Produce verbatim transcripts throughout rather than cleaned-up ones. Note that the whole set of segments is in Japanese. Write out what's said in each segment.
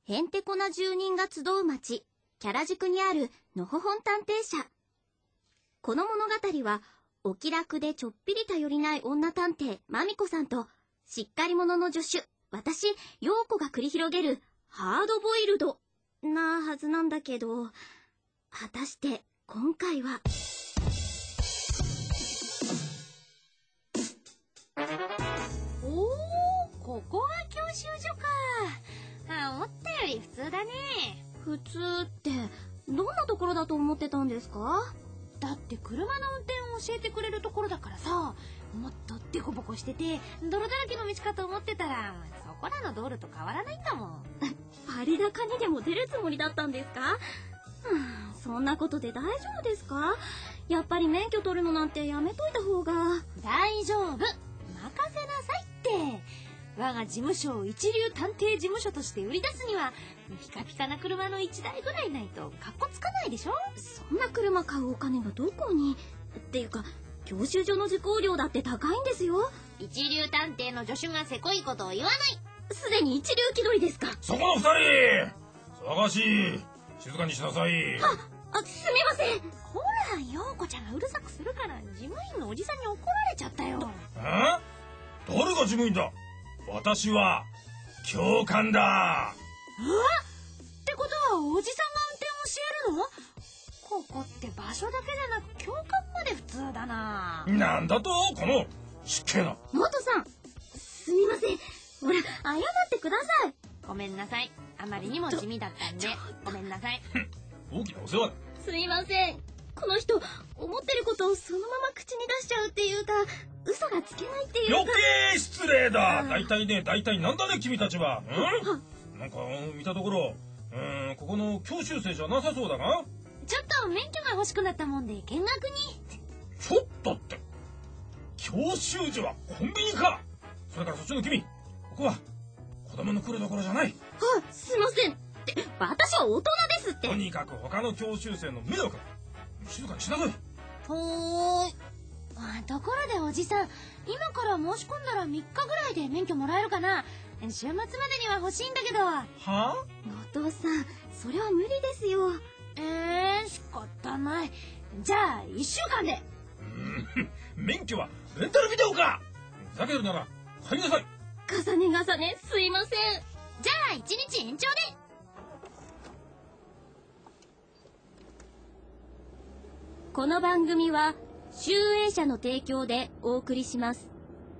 へんてこな住人が集う町、キャラ塾にあるのほほん探偵社。この物語は、お気楽でちょっぴり頼りない女探偵、まみこさんと、しっかり者の助手、私、ようこが繰り広げる、ハードボイルド、なはずなんだけど、果たして、今回は。 おー、ここが教習所か。あ、思ったより普通だね。 普通って、どんなところだと思ってたんですか？ だって車の運転を教えてくれるところだからさ、もっとデコボコしてて泥だらけの道かと思ってたら、そこらの道路と変わらないんだもん。 パリ高にでも出るつもりだったんですか？うん、そんなことで大丈夫ですか？やっぱり免許取るのなんてやめといた方が。 大丈夫、任せなさいって。我が事務所を一流探偵事務所として売り出すには、ピカピカな車のいちだいぐらいないとカッコつかないでしょ。 そんな車買うお金がどこに？っていうか、教習所の受講料だって高いんですよ。 一流探偵の助手がせこいことを言わない。 すでに一流気取りですか？ そこの二人、騒がしい。静かにしなさい。 は、あ、すみません。 ほら、陽子ちゃんがうるさくするから事務員のおじさんに怒られちゃったよ。 え？誰が事務員だ？私は教官だ。 え？ってことはおじさんが運転を教えるの？ここって場所だけじゃなく教官まで普通だな。 なんだとこの失敬な。 元さん、すみません。ほら、謝ってください。 ごめんなさい。あまりにも地味だったんで、ごめんなさい。 大きなお世話だ。 すいません。この人、思ってることをそのまま口に出しちゃうっていうか、嘘がつけないっていうか。 余計失礼だ。大体ね、大体なんだね君たちは。ん？なんか見たところ、うーん、ここの教習生じゃなさそうだが。 ちょっと免許が欲しくなったもんで見学に。 ちょっとって。教習所はコンビニか。それからそっちの君、ここは子供の来るところじゃない。 はあ、すいません。って、私は大人ですって。 とにかく他の教習生の迷惑だ。静かにしなさい。 ほーい。あ、ところでおじさん、今から申し込んだらみっかぐらいで免許もらえるかな？週末までには欲しいんだけど。はあ？ お父さん、それは無理ですよ。 えー、仕方ない。じゃあいっしゅうかんで。 うーん、免許はレンタルビデオか。ふざけるなら帰りなさい。 重ね重ねすいません。 じゃあいちにち延長で。 この番組は集英社の提供でお送りします。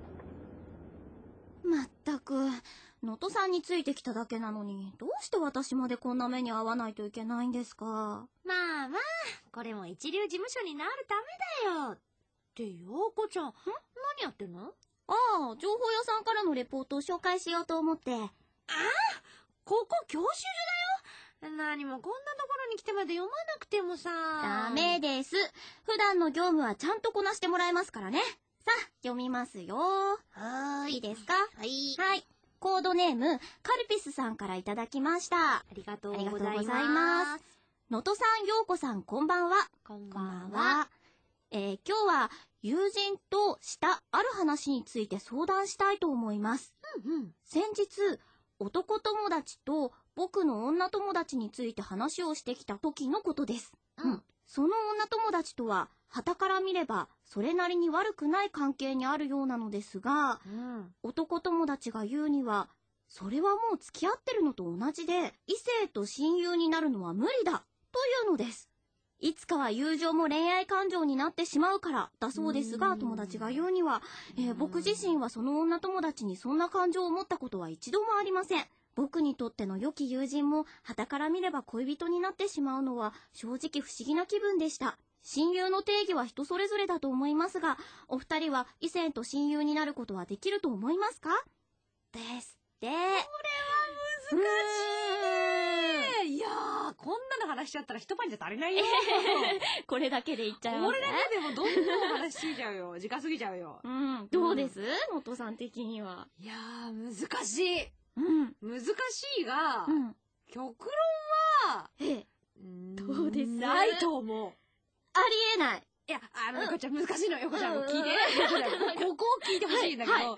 まったく、能登さんについてきただけなのに、どうして私までこんな目に遭わないといけないんですか。 まあまあ、これも一流事務所になるためだよ。って陽子ちゃん、ん？何やってんの？ ああ、情報屋さんからのレポートを紹介しようと思って。ああ、 ここ教習所だよ。何もこんなところに来てまで読まなくてもさ。 ダメです。普段の業務はちゃんとこなしてもらえますからね。さあ、読みますよ。 はーい。 いいですか？ はい。 はい。コードネーム、カルピスさんからいただきました。 ありがとうありがとうございます。 ございます。能登さん、ようこさん、こんばんは。 こんばんは。えー、今日は友人としたある話について相談したいと思います。 うんうん。 先日、男友達と僕の女友達について話をしてきた時のことです。 うん。 その女友達とは、傍から見ればそれなりに悪くない関係にあるようなのですが、 うん、 男友達が言うには、それはもう付き合ってるのと同じで、異性と親友になるのは無理だ、というのです。いつかは友情も恋愛感情になってしまうからだそうですが、友達が言うには、えー、僕自身はその女友達にそんな感情を持ったことは一度もありません。僕にとっての良き友人も傍から見れば恋人になってしまうのは正直不思議な気分でした。親友の定義は人それぞれだと思いますが、お二人は異性と親友になることはできると思いますか？ですって。これは難しい。いやー、こんなの話しちゃったら一晩じゃ足りないよ。 これだけで言っちゃいますね。 これだけでもどんどん話しすぎちゃうよ。時間過ぎちゃうよ。 うん、どうです？能登さん的には。 いやー、難しい。 うん。 難しいが、 うん、極論は、 ええ、どうです？ ないと思う。 ありえない。 いや、あの、よこちゃん難しいのよ。よこちゃん、聞いて。ここを聞いてほしいんだけど、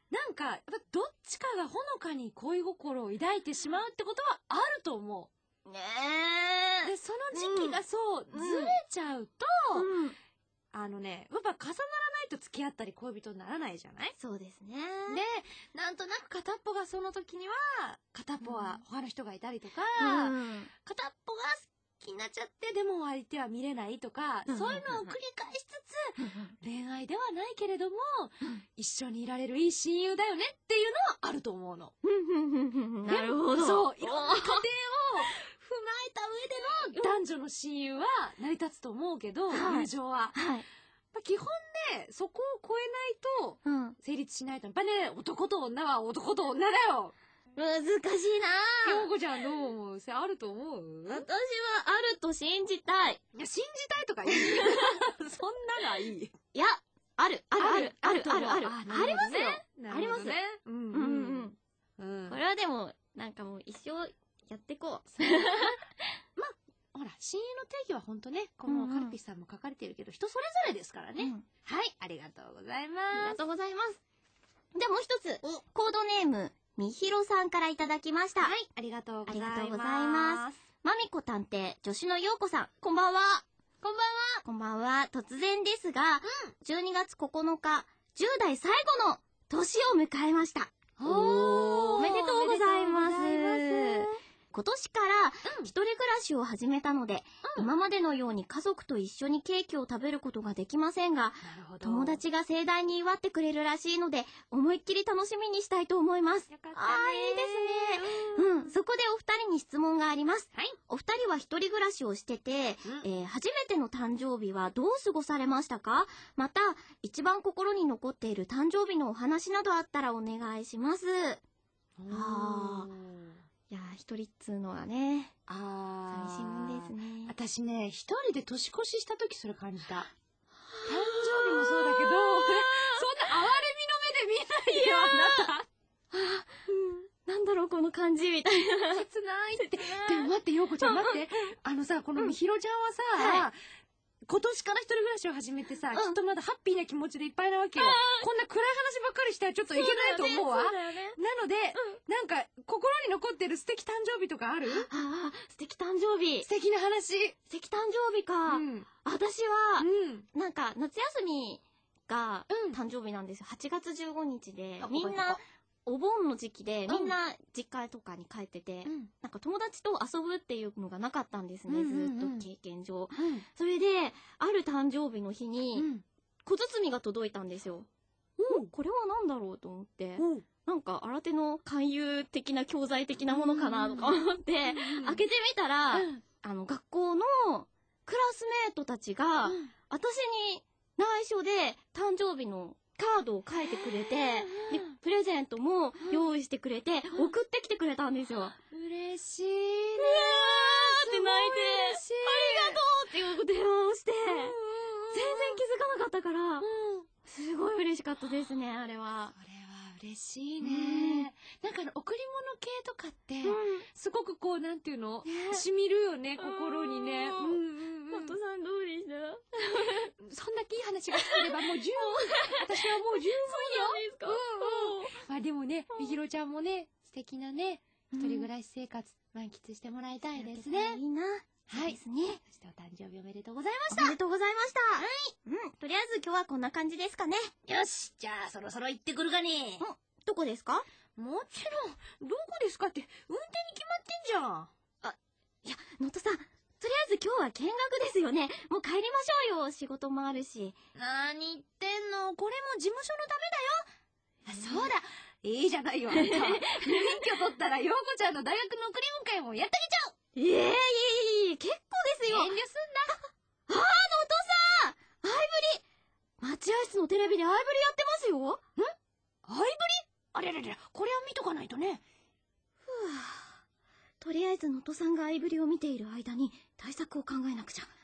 なんか、やっぱどっちかがほのかに恋心を抱いてしまうってことはあると思う。 ねえ。 で、その時期がそう、 うんずれちゃうと、 うん。 あのね、やっぱ重ならないと付き合ったり恋人にならないじゃない？ そうですね。 で、なんとなく片っぽがその時には、片っぽは他の人がいたりとか、 うん。 片っぽが好きになっちゃって、でも相手は見れないとか、 うんそういうのを繰り返しつつ、恋愛ではないけれども、 うん一緒にいられるいい親友だよねっていうのはあると思うの。 なるほど。 そう、いろんな家庭を踏まえた上での男女の親友は成り立つと思うけど、 はい友情は。 はい。 まあ基本ね、そこを超えないとうん。 成立しないと。やっぱね、男と女は男と女だよ。 難しいな京子ちゃんどう思う？あると思う？ 私はあると信じたい。 いや、信じたいとかいい。そんなのはいい。 いや、ある、ある、ある、ある、 と思うある、ある。 あありますよ。 なありまするほどね。うんうんうんうん。 これはでも、なんかもう一生やってこう。 ほら、親友の定義はほんとね、このうんうんカルピスさんも書かれてるけど、人それぞれですからね。 うんはい、ありがとうございあります。 がとうございます。で、もう一つ、コードネーム、みひろさんからいただきました。 はい、ありがとうございます。 ありがとうございますまみこ探偵、助手のようこさん、こんばんは。 こんばんは。 こんばんは。突然ですが、じゅうにがつここのか、じゅう代最後の年を迎えました。 おーおめでとうございます。 おめでとうございます今年から一人暮らしを始めたので、 うん今までのように家族と一緒にケーキを食べることができませんが、 なるほど。 友達が盛大に祝ってくれるらしいので、思いっきり楽しみにしたいと思います。 よかったね。 あーいいですね。うん、そこでお二人に質問があります。 はい。 お二人は一人暮らしをしてて、 うんえー初めての誕生日はどう過ごされましたか？また、一番心に残っている誕生日のお話などあったらお願いします。あいやー、一人っつうのはね、 あー。 寂しいもんですね。 私ね、一人で年越しした時それ感じた。誕生日もそうだけど、そんな哀れみの目で見ないよ、あなた。 なんだろう、この感じ、みたいな。 切ないって。でも待って、ようこちゃん待って。あのさ、このみひろちゃんはさ、 は今年から一人暮らしを始めてさ、 んきっとまだハッピーな気持ちでいっぱいなわけよ。こんな暗い話ばっかりしたらちょっといけないと思うわ。 そうだよね。 なので、なんか、心に残ってる素敵誕生日とかある？ ああ、素敵誕生日。 素敵な話。 素敵誕生日か。 うん。 私は、 うん。 なんか、夏休みがうん誕生日なんですよ。はちがつじゅうごにちであ、 みんな、お盆の時期で、 うんみんな実家とかに帰ってて、 うん。 なんか友達と遊ぶっていうのがなかったんですね、 うんうんうんずーっと経験上。 うん。 それで、ある誕生日の日に、 うん。 小包が届いたんですよ。おこれは何だろうと思って、 おう。 なんか新手の勧誘的な教材的なものかなとか思って、開けてみたら、 うん。 あの、学校のクラスメートたちが、 うん私に内緒で誕生日のカードを書いてくれて、でプレゼントも用意してくれて、送ってきてくれたんですよ。 嬉しいね。 って泣いて、 嬉しい。 ありがとうっていう電話をして、全然気づかなかったから、 うん。 すごい嬉しかったですね、あれは。 それは嬉しいね。なんかあの、贈り物系とかって、 うん。 すごくこう、なんていうのね染みるよね、心にね。 ううんんうんうん。 マトさんどうでしたそんだけいい話が聞ければもう十分。私はもう十分よ。 ですかまあでもね、みひろちゃんもね、素敵なね、一人暮らし生活満喫してもらいたいですね。 いいな。 はいですね。 そしてお誕生日おめでとうございましおめでとうございました。はい。うん。とりあえず今日はこんな感じですかね。 た。よし、じゃあそろそろ行ってくるかね。 どこですか？ もちろん、どこですかって、運転に決まってんじゃん。 いや、のとさん、とりあえず今日は見学ですよね。もう帰りましょうよ。仕事もあるし。 なに言ってんの？これも事務所のためだよ。あ、そうだ。いいじゃないよ、あんた。免許取ったら、ようこちゃんの大学の送り迎えもやってあええいえいえいえ、結構ですよ。 げちゃう。遠慮すあー、のとさんアイブリ待合室のテレビでアイブリやってますよ。 んな。アイブリ？あれれれ、これは見とかないとね。 ふぅ。とりあえずのとさんがアイブリを見ている間に対策を考えなくちゃ。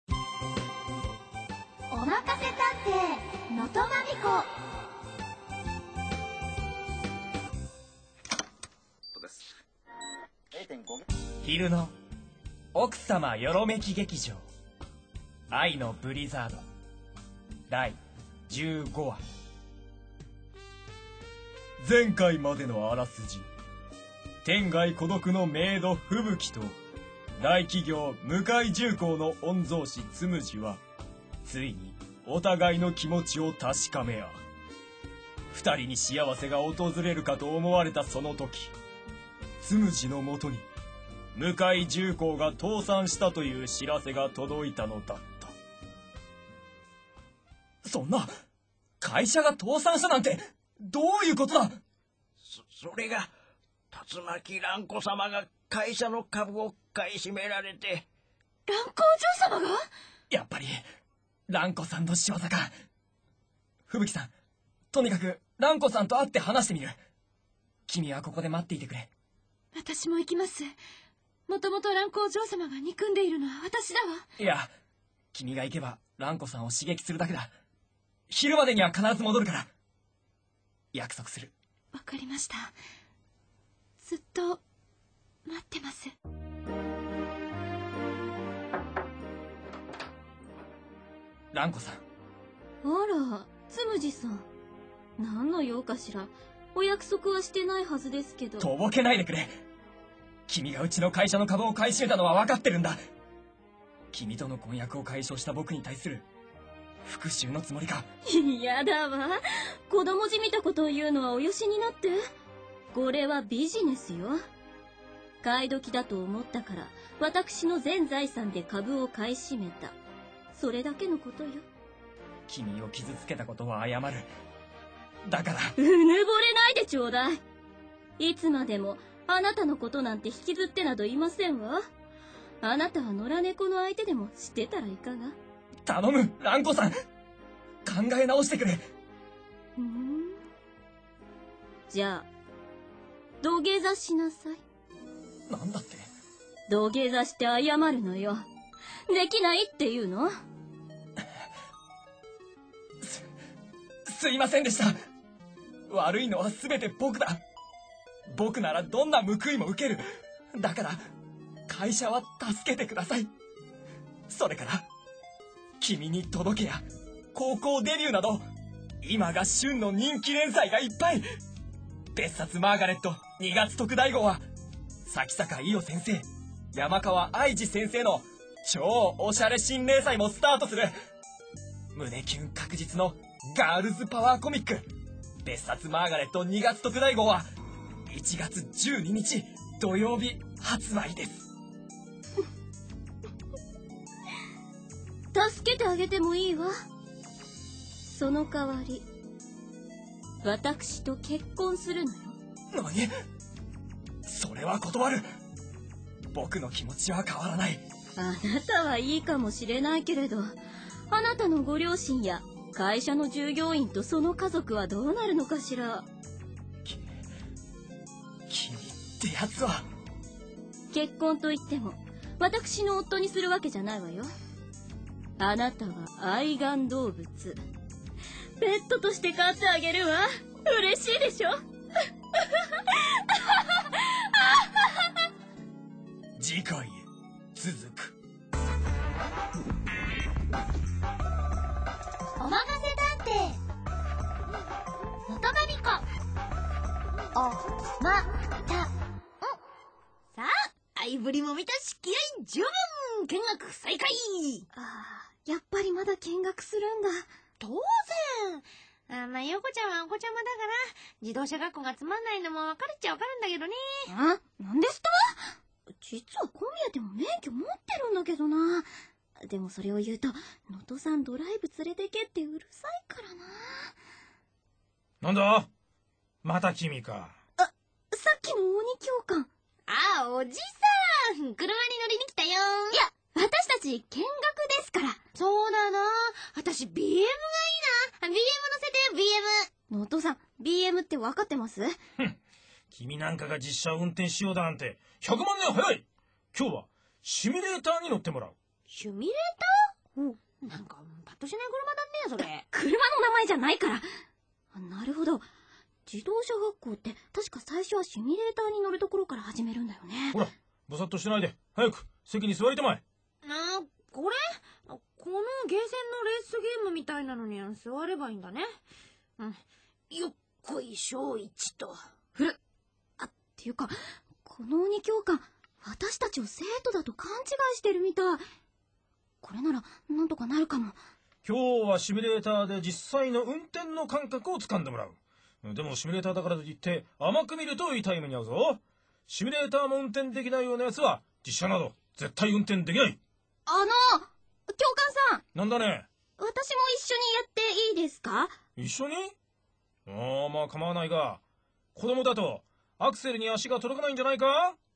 おまかせ探偵、のとまみこ。 昼の奥様よろめき劇場愛のブリザードだいじゅうごわ。 前回までのあらすじ。天涯孤独のメイド吹雪と大企業向井重工の御曹司つむじはついにお互いの気持ちを確かめ合う。二人に幸せが訪れるかと思われたその時、つむじのもとに向井重工が倒産したという知らせが届いたのだった。そんな、会社が倒産したなんてどういうことだ。 そそれが竜巻蘭子様が会社の株を買い占められて。 蘭子お嬢様が？ やっぱり蘭子さんの仕業か。吹雪さん、とにかく蘭子さんと会って話してみる。君はここで待っていてくれ。 私も行きます。もともと蘭子お嬢様が憎んでいるのは私だわ。 いや、君が行けば蘭子さんを刺激するだけだ。昼までには必ず戻るから。約束する。 わかりました。ずっと待ってます。 蘭子さん。 あら、つむじさん。何の用かしら。お約束はしてないはずですけど。 とぼけないでくれ。君がうちの会社の株を買い占めたのは分かってるんだ。君との婚約を解消した僕に対する復讐のつもりか。 やだわ。子供じみたことを言うのはおよしになって。これはビジネスよ。買い時だと思ったから私の全財産で株を買い占めた。それだけのことよ。 君を傷つけたことは謝る。だからうぬぼれないでちょうだい。いつまでもあなたのことなんて引きずってなどいませんわ。あなたは野良猫の相手でもしてたらいかが。 頼む、蘭子さん。考え直してくれ。 ふん。じゃあ土下座しなさい。 なんだって。 土下座して謝るのよ。できないっていうの？ す、すいませんでした。悪いのは全て僕だ。僕ならどんな報いも受ける。だから会社は助けてください。それから君に届けや高校デビューなど今が旬の人気連載がいっぱい。別冊マーガレットにがつ特大号は咲坂伊代先生、山川愛知先生の超おしゃれ新連載もスタートする。胸キュン確実のガールズパワーコミック別冊マーガレットにがつ特大号はいちがつじゅうににち土曜日発売です。 助けてあげてもいいわ。その代わり私と結婚するのよ。 何？それは断る。僕の気持ちは変わらない。 あなたはいいかもしれないけれど、あなたのご両親や会社の従業員とその家族はどうなるのかしら。 き君ってやつは。 結婚といっても私の夫にするわけじゃないわよ。あなたは愛玩動物。ペットとして飼ってあげるわ。嬉しいでしょ？ 次回へ続く。 おまかせ探偵のとがみこおまたん。さあ、相振りも見たし気合十分。見学再開。 ああ、やっぱりまだ見学するんだ。 当然。あまあ、ヨコちゃんはお子ちゃまだから自動車学校がつまんないのもわかるっちゃわかるんだけどね。 あ、なんですと？実はこう見えても免許持ってるんだけどな。でもそれを言うと能登さんドライブ連れてけってうるさいからなんだまた君か。 な。あ、さっきの鬼教官。 ああ、おじさん、車に乗りに来たよ。いや、 私たち見学ですから。 そうだな。私 ビーエム がいいな。ビーエム 乗せてよ、ビーエム。 能登さん ビーエム って分かってます？ 君なんかが実車を運転しようだなんてひゃくまんねん早い。今日はシミュレーターに乗ってもらう。 シミュレーター？うん、なんかパッとしない車だね、それ。 車の名前じゃないから。なるほど。自動車学校って確か最初はシミュレーターに乗るところから始めるんだよね。 ほら、ぼさっとしてないで早く席に座りたまえ。 あ、これこのゲーセンのレースゲームみたいなのに座ればいいんだね。うん、よっここい小一と。 ふる。あ、っていうか、この鬼教官、私たちを生徒だと勘違いしてるみたい。これなら、なんとかなるかも。 今日はシミュレーターで実際の運転の感覚をつかんでもらう。でもシミュレーターだからといって甘く見ると痛い目に遭うぞ。シミュレーターも運転できないようなやつは実車など絶対運転できない。 あの、教官さん。 なんだね。 私も一緒にやっていいですか？ 一緒に？ああ、まあ構わないが、子供だとアクセルに足が届かないんじゃないか？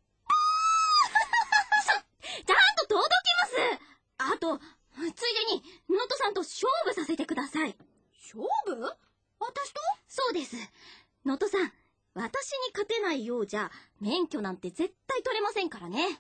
ちゃんと届きます。あと、ついでに能登さんと勝負させてください。 勝負？私と？ そうです。能登さん、私に勝てないようじゃ免許なんて絶対取れませんからね。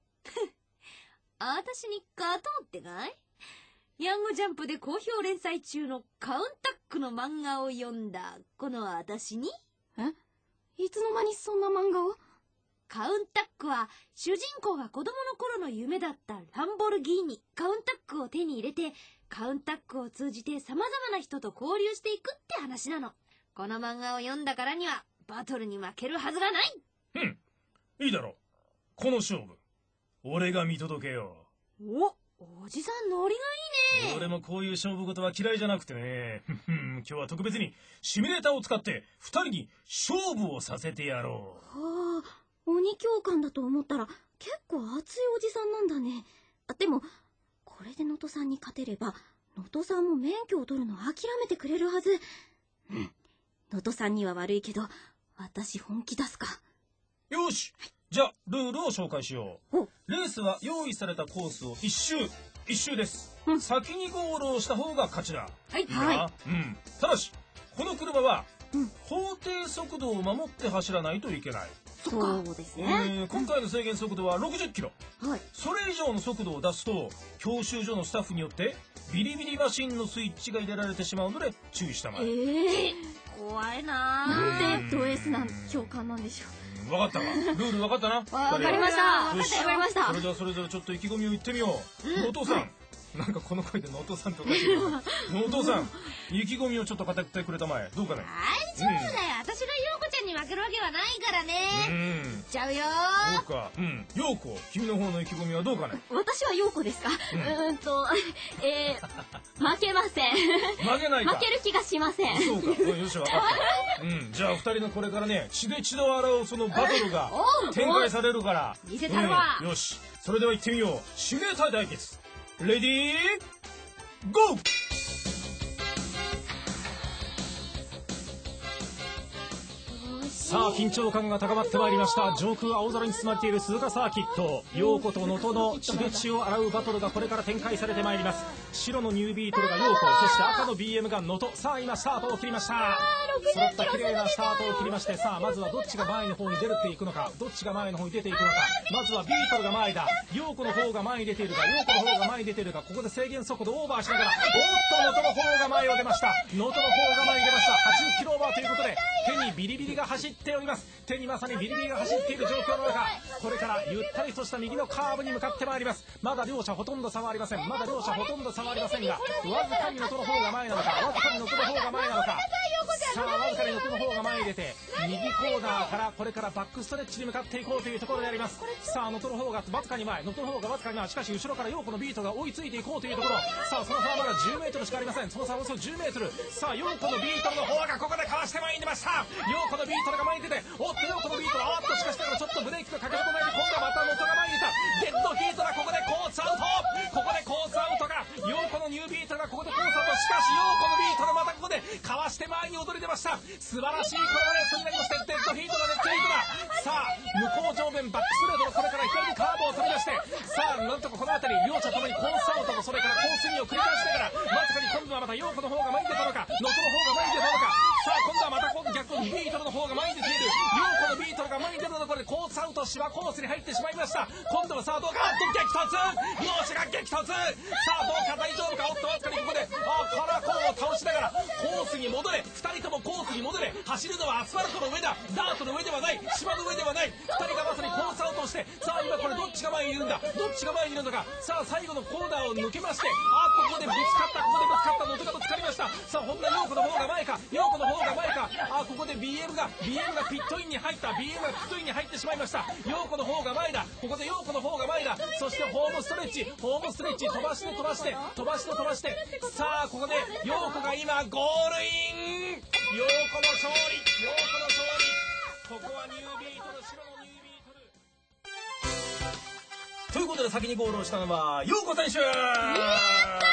私に勝とうってかい？ヤングジャンプで好評連載中のカウンタックの漫画を読んだこの私に？ え？いつの間にそんな漫画を？ カウンタックは主人公が子供の頃の夢だったランボルギーニカウンタックを手に入れて、カウンタックを通じて様々な人と交流していくって話なの。この漫画を読んだからにはバトルに負けるはずがない。 うん、いいだろう。この勝負俺が見届けよう。お、おじさんノリがいいね。 俺もこういう勝負事は嫌いじゃなくてね。今日は特別にシミュレーターを使ってふたりに勝負をさせてやろう。 はあ、鬼教官だと思ったら結構熱いおじさんなんだね。あ、でもこれで能登さんに勝てれば能登さんも免許を取るの諦めてくれるはず。うん、能登さんには悪いけど私本気出すか。 よし、じゃあルールを紹介しよう。レースは用意されたコースを一周一周です、うん、先にゴールをした方が勝ちだ。 はい、 いいな、うん、ただしこの車は、うん、法定速度を守って走らないといけない。 そうですね、 えー、今回の制限速度はろくじゅっキロ、はい、それ以上の速度を出すと教習所のスタッフによってビリビリマシンのスイッチが入れられてしまうので注意したまえ。えー、怖いなー。 なんでド S な教官なんでしょう。分かったわ。ルール分かったな。 わかりました。 よし、 わかりました。 それではそれぞれちょっと意気込みを言ってみよう。うん、お父さん、なんかこの声でのお父さんとか言ってるお父さん、意気込みをちょっと語ってくれたまえ。どうかね。 大丈夫だよ、うん、私が陽子ちゃんに負けるわけはないからね。うん、いっちゃうよー。 そうか。うん、陽子、君の方の意気込みはどうかね。 私は陽子ですか。うん、うーんとえー、負けません。 負けないか。 負ける気がしません。 そうか。うん、よし、分かった。うん、じゃあ二人のこれからね、血で血を洗うそのバトルが展開されるから見せたるわ、 うん、よし、それでは行ってみよう。シミュレーター対決、レディーゴー。さあ緊張感が高まってまいりました。上空青空に包まれている鈴鹿サーキット、陽子と能登の血で血を洗うバトルがこれから展開されてまいります。白のニュービートルが陽子、そして赤の ビーエム が能登。さあ今スタートを切りました。揃った綺麗なスタートを切りまして、さあまずはどっちが前の方に出ていくのか、どっちが前の方に出ていくのか。まずはビートルが前だ。陽子の方が前に出ているか、陽子の方が前に出ているか。ここで制限速度オーバーしながら、おっと能登の方が前を出ました。能登の方が前に出ました。はちじゅっキロオーバーということで手にビリビリが走っております。手にまさにビリビリが走っている状況の中、これからゆったりとした右のカーブに向かってまいります。まだ両者ほとんど差はありません。まだ両者ほとんど差はありませんが、わずかに能登の方が前なのか、わずかに能登の方が前なのか。さあわずかに能登の方が前に出て、右コーナーからこれからバックストレッチに向かっていこうというところであります。さあ能登の方がわずかに前、能登の方がわずかに前、しかし後ろから陽子のビートが追いついていこうというところ。さあその差はまだじゅうメートルしかありません。その差はおよそじゅうメートル。さあ陽子のビートの方がここでかわして前に出ました。陽子のビートが前に出て、おっと陽子のビートはあっとしかしながらちょっとブレーキとかけ損ないで、今度はまた能登が前に出た。デッドヒートだ。ここでコースアウト、ここでコースアウトが陽子のニュービートがここでコースアウト。しかし陽子のビートがまたここでかわして前に躍り出ました。素晴らしいこれはレースになりまして、デッドヒートだ。デッドヒートだ。さあ向こう上面バックストレートのこれから左にカーブを飛び出して、さあなんとかこの辺り両者ともにコースアウトとそれからコースインを繰り返しながら、わずかに今度はまた陽子の方が前に出たのか、能登の方が前に出たのか。さあ今度はまた今度逆にビートルの方が前に出ている。陽子のビートルが前に出たところでコースアウト、芝コースに入ってしまいました。今度はさあどうか、あっと激突、両者が激突。さあどうか大丈夫か。おっとわずかにここであからコーを倒しながらコースに戻れ。ふたりともコースに戻れ。走るのはアスファルトの上だ。ダートの上ではない。芝の上ではない。ふたりがまさにコースアウトをして、さあ今これどっちが前にいるんだ。どっちが前にいるのか。さあ最後のコーナーを抜けまして、あここでぶつかった。ここでぶつかった。ノトがぶつかりました。さあ本田陽子の方が前か。陽子の方が前か。あここで ビーエム が ビーエム がピットインに入った。 ビーエム がピットインに入ってしまいました。陽子の方が前だ。ここで陽子の方が前だ。そしてホームストレッチ、ホームストレッチ飛ばして飛ばして飛ばして飛ばして、さあここで陽子が今ゴールイン。陽子の勝利、陽子の勝利。ここはニュービートル、白のニュービートルということで、先にゴールをしたのは陽子選手。やった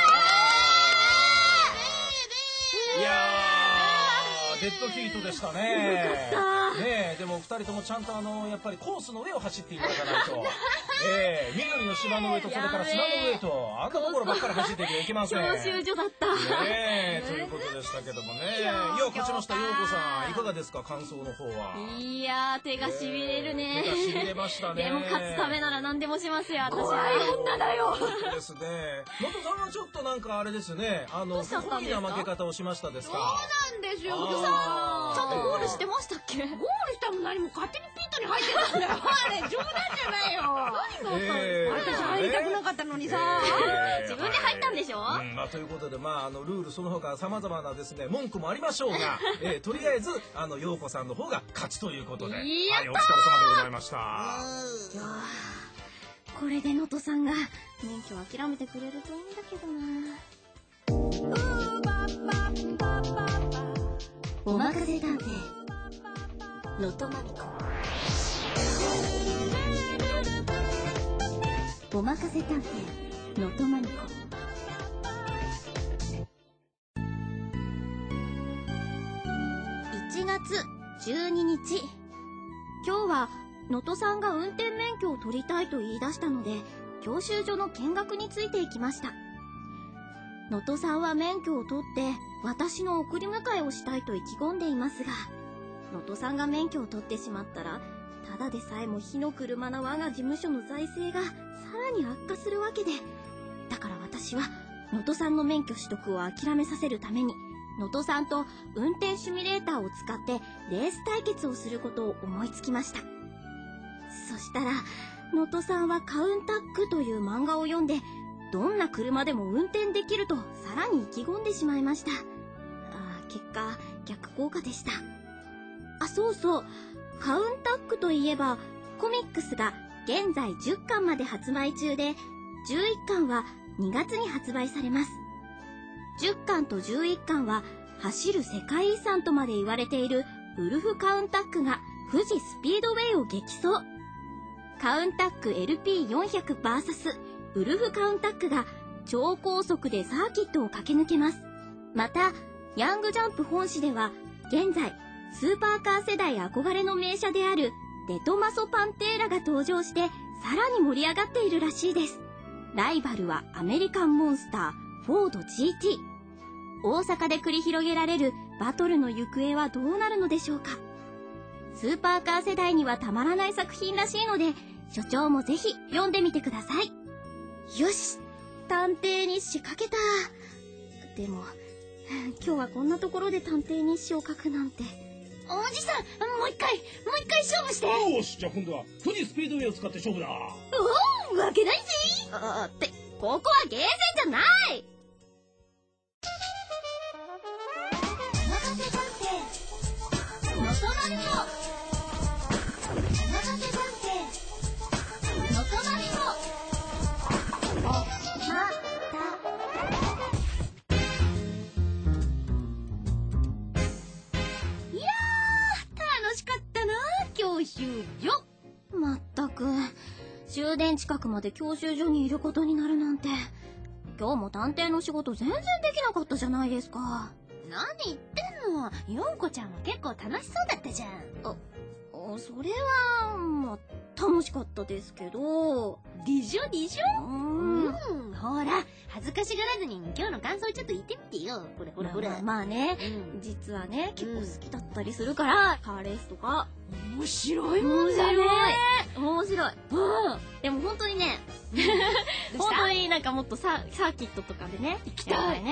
ー。いやーデッドヒートでしたね。ねえ、でもふたりともちゃんとあのやっぱりコースの上を走っていただかないと、ええ、緑の芝の上とそれから砂の上とあんなところばっかり走っていけばいけません。 教習所だった。 ねえ、ということでしたけどもね。いや勝ちました陽子さん、いかがですか感想の方は。 いやー手がしびれるね。 手がしびれましたね。 でも勝つためなら何でもしますよ私は。女だよ。 そうですね。能登さんはちょっとなんかあれですね、あの不本意な負け方をしましたですか。 そうなんですよ。 ちゃんとゴールしてましたっけ。 ゴールしたも何も勝手にピントに入ってたんだよ。あれ冗談じゃないよ。 えー私入りたくなかったのにさ。 えー自分で入ったんでしょ。 うんまあ、ということで、まあ、あのルールその他さまざまなですね文句もありましょうが、えー、とりあえずあの陽子さんの方が勝ちということで、はい、お疲れ様でございました。 いやーこれで能登さんが免許を諦めてくれるといいんだけどな。おまかせ探偵能登まみこ。おまかせ探偵能登まみこ。いちがつじゅうににち、今日は能登さんが運転免許を取りたいと言い出したので教習所の見学についていきました。能登さんは免許を取って私の送り迎えをしたいと意気込んでいますが、能登さんが免許を取ってしまったらただでさえも火の車な我が事務所の財政がさらに悪化するわけで、だから私は能登さんの免許取得を諦めさせるために能登さんと運転シミュレーターを使ってレース対決をすることを思いつきました。そしたら能登さんはカウンタックという漫画を読んでどんな車でも運転できるとさらに意気込んでしまいました。あ結果逆効果でした。あそうそう、カウンタックといえばコミックスが現在じゅっかんまで発売中でじゅういっかんはにがつに発売されます。じゅっかんとじゅういっかんは走る世界遺産とまで言われているウルフカウンタックが富士スピードウェイを激走。カウンタック エルピーよんひゃくブイエス ウルフカウンタックが超高速でサーキットを駆け抜けます。またヤングジャンプ本誌では現在スーパーカー世代憧れの名車であるデトマソパンテーラが登場してさらに盛り上がっているらしいです。ライバルはアメリカンモンスターフォード ジーティー。 大阪で繰り広げられるバトルの行方はどうなるのでしょうか。スーパーカー世代にはたまらない作品らしいので所長もぜひ読んでみてください。よし、探偵日誌書けた。でも今日はこんなところで探偵日誌を書くなんて。 おじさん、もう一回もう一回勝負して。 よし、じゃあ今度は富士スピードウェイを使って勝負だ。 おお、負けないぜ。 あってここはゲーセンじゃない。 おまかせ探偵能登まみこ。おまかせ探偵能登まみこ。おまたいやー楽しかったな教習所。 まったく終電近くまで教習所にいることになるなんて。今日も探偵の仕事全然できなかったじゃないですか。 何言ってんの、陽子ちゃんは結構楽しそうだったじゃん。 あ、それはまあ楽しかったですけど。 でしょでしょ。 ううんん、ほら恥ずかしがらずに今日の感想ちょっと言ってみてよ。ほらほらほら。 まあ、まあね、 うん、 実はね結構好きだったりするから、カーレースとか。 面白いもんだね。 面白い。 うん。 でも本当にね、本当になんかもっとササーキットとかでね、 行きたいね。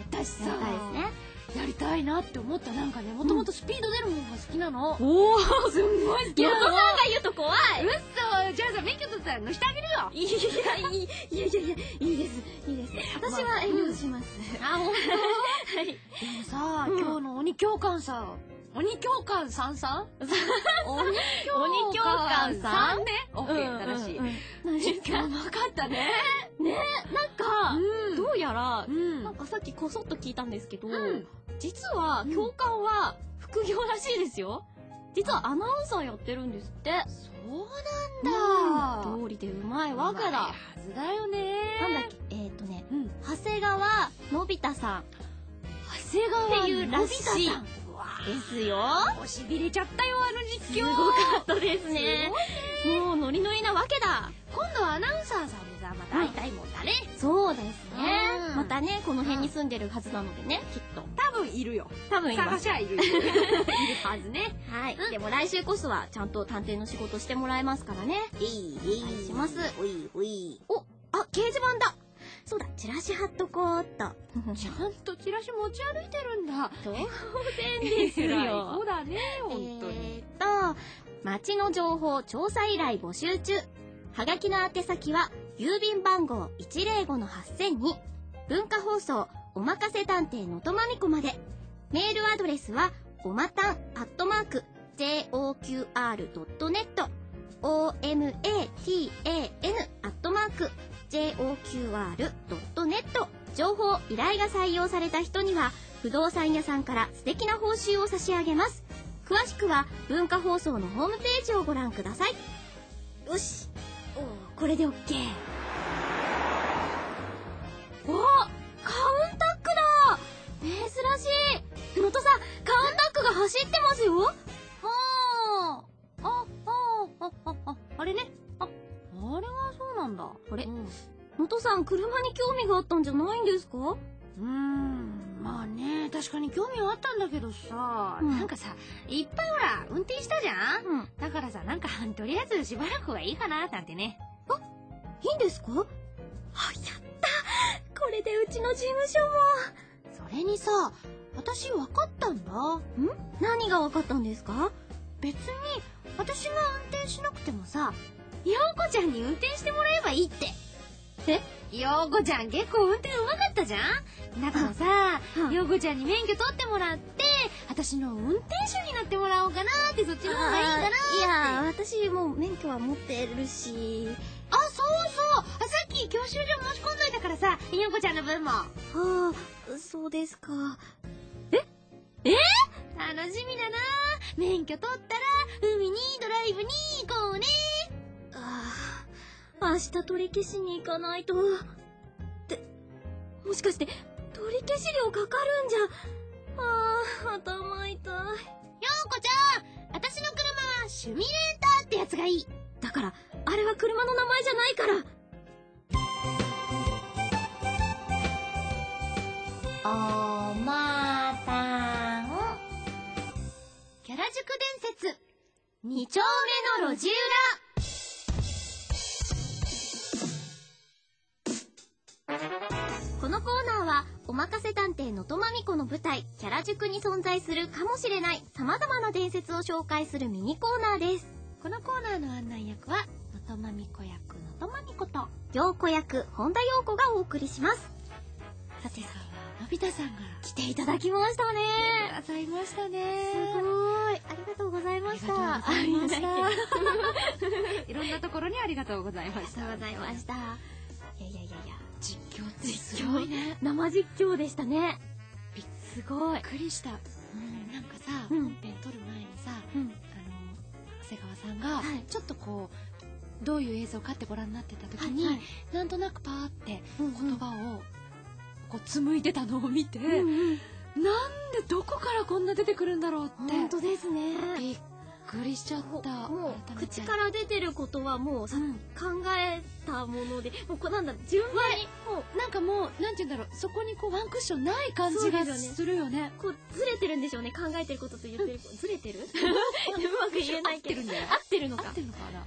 私さ、 やりたいですね。 やりたいなって思った。なんかね、もともとスピード出るものが好きなの。 おお、 すんごい好きなの。 ヨコさんが言うと怖い。 うっそ、じゃあさ、免許取ったら乗してあげるよ。 いやいい、いやいやいや、いいです、いいです。私は遠慮します。 あ、ほんと？ はい。 でもさ、 うん今日の鬼教官さ、鬼教官さんさん鬼鬼教官さんね。オッケー、正しい。 何ですか？ 実況うまかったね。 ね、なんか、 うんどうやら、 うんなんかさっきこそっと聞いたんですけど、 うん実は教官は副業らしいですよ。実はアナウンサーやってるんですって。 そうなんだ。 通りでうまいわけだ。 うまいはずだよね。 なんだっけ、えーとね、 うん。 長谷川のび太さん長谷川っていうらしいのび太さん。うわですよ。 ー、しびれちゃったよ、あの実況。 すごかったですね。もうノリノリなわけだ。 今度はアナウンサーさんにさ、また会いたいもんだね。 そうですね。 うんまたね、この辺に住んでるはずなのでね、きっと。 多分いるよ。 多分います。 探しゃいる。いるはずね。 はい、 うんでも来週こそはちゃんと探偵の仕事してもらえますからね。 いい、 お願いします。 おい、おい。 お、あ、掲示板だ。そうだ、チラシ貼っとこうっと。 ちゃんとチラシ持ち歩いてるんだ。 当然です偉いよ子。だね、ほんとに。 えーっと、町の情報調査依頼募集中。はがきの宛先は、郵便番号 いちまるごのはっせんに、文化放送おまかせ探偵のとまみこまで。メールアドレスは、おまたんアットマーク、ジョーキューアールドットネット、オーエムエーティーエーエヌ アットマーク、ジョーキューアールドットネット。情報依頼が採用された人には、不動産屋さんから素敵な報酬を差し上げます。詳しくは文化放送のホームページをご覧ください。よし、おー、これで オーケー。 お、カウンタックだ。珍しい。のとさん、カウンタックが走ってますよ。 あー、あ、あ、あ、あ、あ、あれね。あ、あれはそうなんだ。 あれうんのとさん、車に興味があったんじゃないんですか？ うーん、まあね、確かに興味はあったんだけどさ、 うんなんかさ、いっぱいほら、運転したじゃん、 うん。 だからさ、なんか、とりあえずしばらくはいいかな、なんてね。 いいんですか？あ、やった。これでうちの事務所も。 それにさ、私分かったんだ。 ん？何が分かったんですか？ 別に、私が運転しなくてもさ、ようこちゃんに運転してもらえばいいって。 え？ ようこちゃん結構運転うまかったじゃん？だからさ、 うんようこちゃんに免許取ってもらって、私の運転手になってもらおうかなって、そっちの方がいいかなって。 いや、私もう免許は持ってるし。 あ、そうそう。あ、さっき教習所申し込んどいたからさ、ようこちゃんの分も。 はあ、そうですか。 楽しみだな。免許取ったら、海にドライブに行こうね。 ああ、明日取り消しに行かないと。って、もしかして取り消し料かかるんじゃ。ああ、頭痛い。 ようこちゃん、私の車はシュミレーターってやつがいい。 だから、あれは車の名前じゃないから。 おまたん。キャラ塾伝説、二丁目の路地裏。 このコーナーは、おまかせ探偵のとまみこの舞台、キャラ塾に存在するかもしれない様々な伝説を紹介するミニコーナーです。 このコーナーの案内役は、のとまみこ役のとまみこと、 陽子役、本田陽子がお送りします。 さてさ、のび太さんが来ていただきましたね。 くださいましたね。 すごい。ありがとうございました。 ありがとうございまあいろんなところにありがとうございました。 りがとうございました。いやいやいやいや。 実況ってすごいね。 生実況でしたね。 びっすごい。 びっくりした。うん、なんかさ、 うん本編撮る前にさ、 うん。 あの、長谷川さんが、 はいちょっとこう、どういう映像かってご覧になってた時に、 はいはいなんとなくパーってうん言葉を、こう紡いでたのを見て、 うんうん。 なんでどこからこんな出てくるんだろうって、 本当ですね。 びっくりしちゃった。 もう、 改めて口から出てることはもうさ、 うん考えたもので、もうこうなんだ、順番に、もう、 なんかもう、なんて言うんだろう、そこにこうワンクッションない感じがそうですよねするよね。 こう、ずれてるんでしょうね。考えてることと言ってること。ずれてるうまく言えないけど。 合ってるんだよ合ってるのか。 合ってるのかな。 い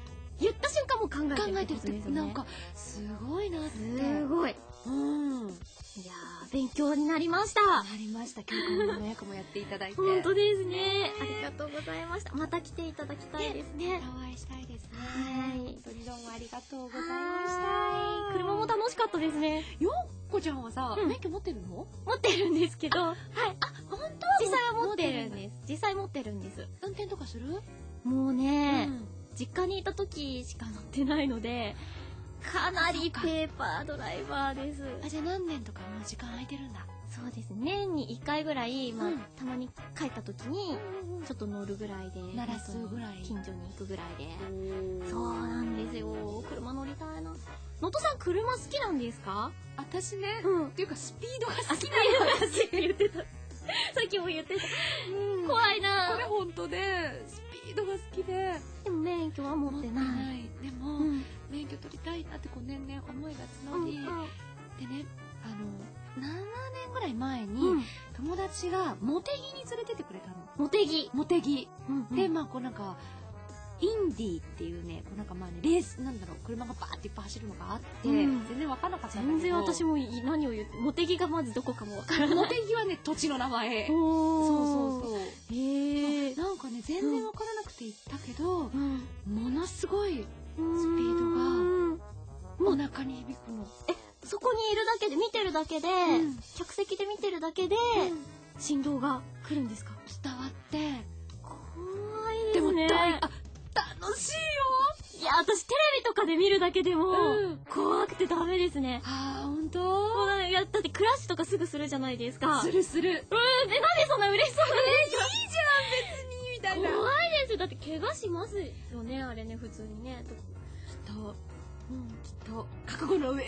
言った瞬間も考えてる考えてるってですね。 なんかすごいなって。 すごい。 うん。 いやー、勉強になりました。 なりました。今日この役もやっていただいて。 本当ですね。ありがとうございました。また来ていただきたいですね。 お会いしたいですね。 はい本当にどうもありがとうございました。 はい。車も楽しかったですね。 よっこちゃんはさ、 うん免許持ってるの？ 持ってるんですけど、はい。 あ、本当？ 実際は持ってるんです。実際持ってるんです。 運転とかする？ もうね、 うん実家にいた時しか乗ってないので、かなりペーパードライバーです。 あ、じゃあ何年とかもう時間空いてるんだ。 そうですね。年にいっかいぐらい、まあ、 うんたまに帰った時に、ちょっと乗るぐらいで、 鳴らすぐらい近所に行くぐらいで。そうなんですよ。車乗りたいな。能登さん、車好きなんですか？ 私ね、 うん。 っていうかスピードが好き好きななのが好きって言ってた。さっきも言ってた。 の。 怖いな。 これ本当で、スピードが好きで。 でも免許は持ってない。 い。でも、 うん。 免許取りたいなってこう年々思いがうん。 募り、でね、あの、ななねんぐらい前に、 うん。 友達がモテギに連れてってくれたの。 モテギ。 モテギ。 うん。 で、まあこうなんか、インディーっていうね、こうなんかまあね、レース、なんだろう、車がバーっていっぱい走るのがあって、 うん全然わかんなかったんだけど。 全然私もい何を言って、モテギがまずどこかもわからない。 モテギはね、土地の名前。そうおー。 そうそう。 へえ。 なんかね、全然わからなくて行ったけど、 うん。 ものすごいスピーードが、 お腹に響くの。 そこにいるだけで、見てるだけで、 ん客席で見てるだけで、振動が来るんですか？ 伝わって、 怖いでですもね。 大、あ、楽しいよ。 いや、私テレビとかで見るだけでも、 うん怖くてダメですね。 あー、ほんと？ もういや、だってクラッシュとかすぐするじゃないですか。 するする。 うん、で、なんでそんな嬉しそうなんですか？ いいじゃん、別に、みたいな。 怖いですよ。だって怪我しますよね、あれね、普通にね。 きっと、うん、きっと、覚悟の上。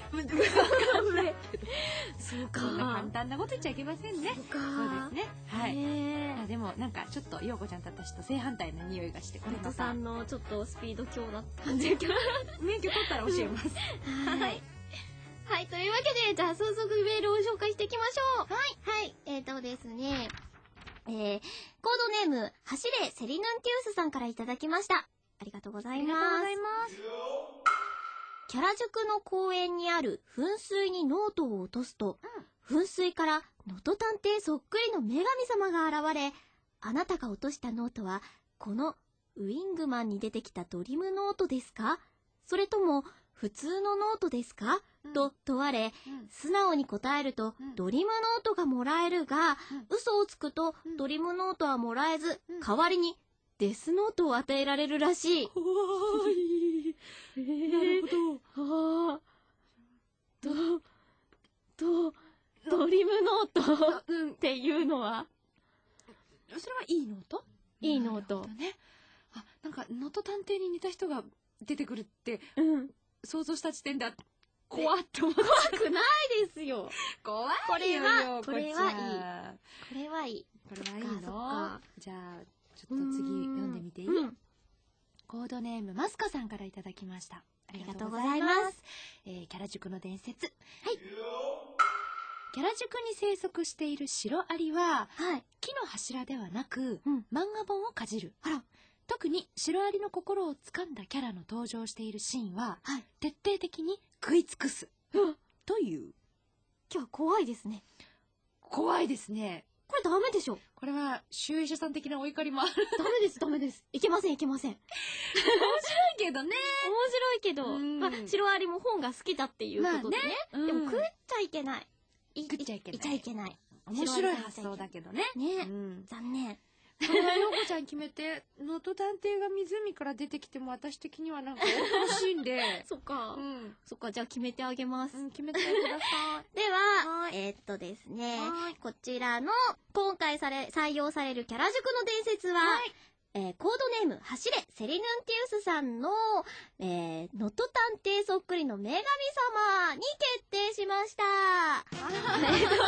そうか。 そんな簡単なこと言っちゃいけませんね。 そうか。 そうですね。はい。 ねあでもなんかちょっと陽子ちゃんと私と正反対な匂いがしてこえ。 れまたネットさんのちょっとスピード強な感じが。 免許取ったら教えます。 はい。はい、というわけで、じゃあ早速メールを紹介していきましょう。はい。はい、えーとですね、えー、コードネーム、走れセリヌンティウスさんからいただきました。ありがとうございます。 ありがとうございます。 キャラ塾の公園にある噴水にノートを落とすと、噴水からノート探偵そっくりの女神様が現れ、あなたが落としたノートは、このウィングマンに出てきたドリムノートですか？それとも、普通のノートですか？ うんと問われ、 うん素直に答えると、 うんドリムノートがもらえるが、 うん嘘をつくと、 うんドリムノートはもらえず、 うん代わりにデスノートを与えられるらしい。 怖い。 えなるほああ、ど、ど、ドリムノートど。うん。 っていうのは、 それはいいノート？ いいノートなるほどね。あ、なんかノート探偵に似た人が出てくるってうん。 想像した時点で怖って思っちゃう。 怖くないですよ。 怖これはこれはいいい。 これはいい。 これはいいそっかそっのか？ じゃあちょっと次読んでみていい？ うん。 コードネームマスカさんからいただきました。ありがとうございます。 えー、キャラ塾の伝説。はい。キャラ塾に生息しているシロアリははい。 木の柱ではなく、 うん漫画本をかじる。 あら。 特にシロアリの心を掴んだキャラの登場しているシーンは、 はい。 徹底的に食い尽くす。 うんという。 今日は怖いですね。 怖いですね。 これダメでしょ。 これは集英社さん的なお怒りもある。 ダメです、ダメです。いけません、いけません。面けどね。 白いけど、 うんまあ、シロアリも本が好きだっていうことでね。 うんでも食っちゃいけない。い食っちゃいけないいちゃいけない。 面白い発想だけどね。 ねえ、 うん。 残念。 これはヨコちゃん決めて、ノート探偵が湖から出てきても私的にはなんかおかしいんで。 そっかう。ん。 そっか、じゃあ決めてあげます。 うん、決めてください。 では、えーっとですねは、 こちらの今回され採用されるキャラ塾の伝説は、 はいえーコードネーム走れセリヌンティウスさんの、えー、能登探偵そっくりの女神様に決定しました。ありがとうございます。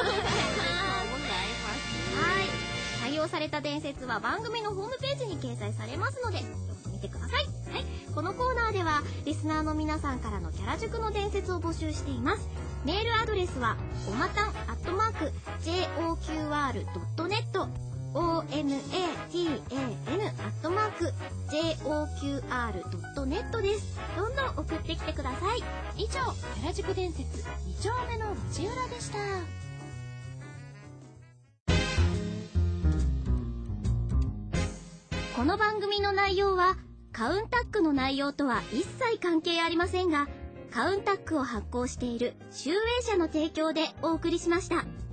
はい。採用された伝説は番組のホームページに掲載されますので、読んでみてください。はい。このコーナーでは、リスナーの皆さんからのキャラ塾の伝説を募集しています。メールアドレスは、おまたんアットマーク、ジェイオーキューアールドットネット、 オーエヌエーティーエーエヌ アットマーク ジョーキューアール ドットネット です。どんどん送ってきてください。 以上、原宿伝説に丁目の路地裏でした。 この番組の内容はカウンタックの内容とは一切関係ありませんが、カウンタックを発行している集英社の提供でお送りしました。